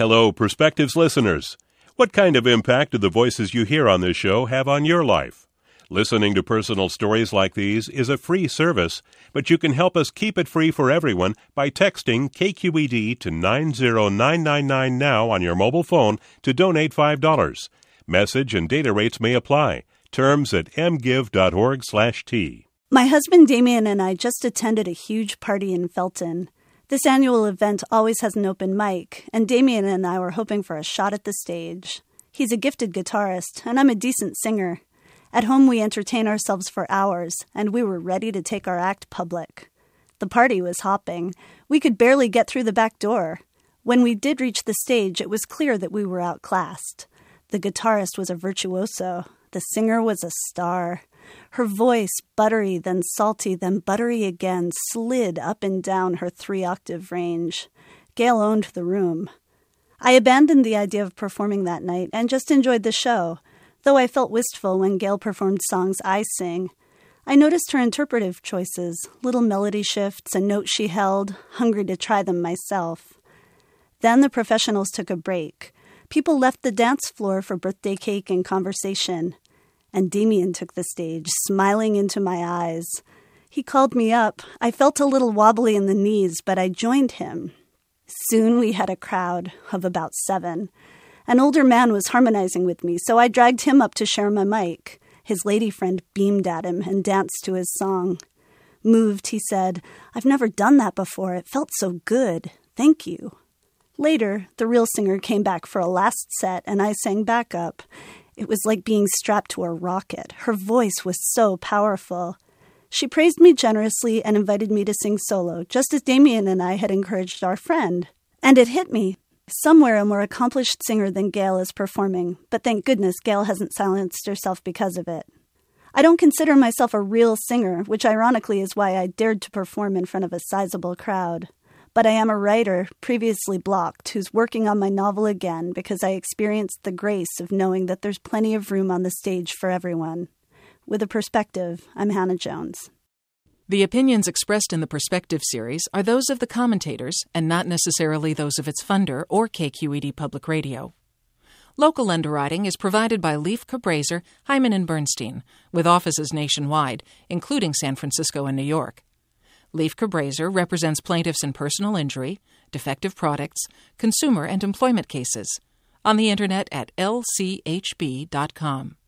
Hello, Perspectives listeners. What kind of impact do the voices you hear on this show have on your life? Listening to personal stories like these is a free service, but you can help us keep it free for everyone by texting KQED to 90999 now on your mobile phone to donate $5. Message and data rates may apply. Terms at mgive.org/T. My husband Damien and I just attended a huge party in Felton. This annual event always has an open mic, and Damien and I were hoping for a shot at the stage. He's a gifted guitarist, and I'm a decent singer. At home, we entertain ourselves for hours, and we were ready to take our act public. The party was hopping. We could barely get through the back door. When we did reach the stage, it was clear that we were outclassed. The guitarist was a virtuoso. The singer was a star. Her voice, buttery, then salty, then buttery again, slid up and down her 3-octave range. Gail owned the room. I abandoned the idea of performing that night and just enjoyed the show, though I felt wistful when Gail performed songs I sing. I noticed her interpretive choices, little melody shifts and notes she held, hungry to try them myself. Then the professionals took a break. People left the dance floor for birthday cake and conversation. And Damien took the stage, smiling into my eyes. He called me up. I felt a little wobbly in the knees, but I joined him. Soon we had a crowd of about 7. An older man was harmonizing with me, so I dragged him up to share my mic. His lady friend beamed at him and danced to his song. Moved, he said, "I've never done that before. It felt so good. Thank you." Later, the real singer came back for a last set, and I sang backup. It was like being strapped to a rocket. Her voice was so powerful. She praised me generously and invited me to sing solo, just as Damien and I had encouraged our friend. And it hit me. Somewhere a more accomplished singer than Gail is performing, but thank goodness Gail hasn't silenced herself because of it. I don't consider myself a real singer, which ironically is why I dared to perform in front of a sizable crowd. But I am a writer, previously blocked, who's working on my novel again because I experienced the grace of knowing that there's plenty of room on the stage for everyone. With a perspective, I'm Hannah Jones. The opinions expressed in the Perspective series are those of the commentators and not necessarily those of its funder or KQED Public Radio. Local underwriting is provided by Leif Cabraser, Hyman & Bernstein, with offices nationwide, including San Francisco and New York. Leif Cabraser represents plaintiffs in personal injury, defective products, consumer and employment cases. On the Internet at lchb.com.